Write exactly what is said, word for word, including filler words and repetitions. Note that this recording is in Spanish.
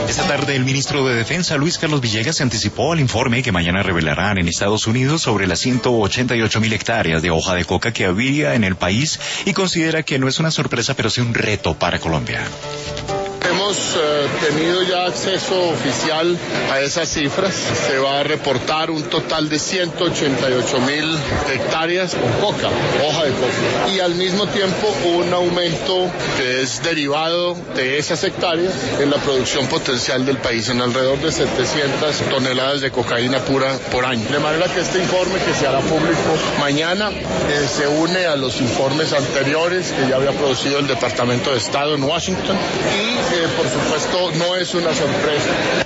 Esta tarde el ministro de Defensa, Luis Carlos Villegas, se anticipó al informe que mañana revelarán en Estados Unidos sobre las ciento ochenta y ocho mil hectáreas de hoja de coca que habría en el país y considera que no es una sorpresa, pero sí un reto para Colombia. Hemos eh, tenido ya acceso oficial a esas cifras. Se va a reportar un total de ciento ochenta y ocho mil hectáreas con coca, hoja de coca. Y al mismo tiempo un aumento que es derivado de esas hectáreas en la producción potencial del país, en alrededor de setecientas toneladas de cocaína pura por año. De manera que este informe, que se hará público mañana, eh, se une a los informes anteriores que ya había producido el Departamento de Estado en Washington y Eh, por supuesto, no es una sorpresa.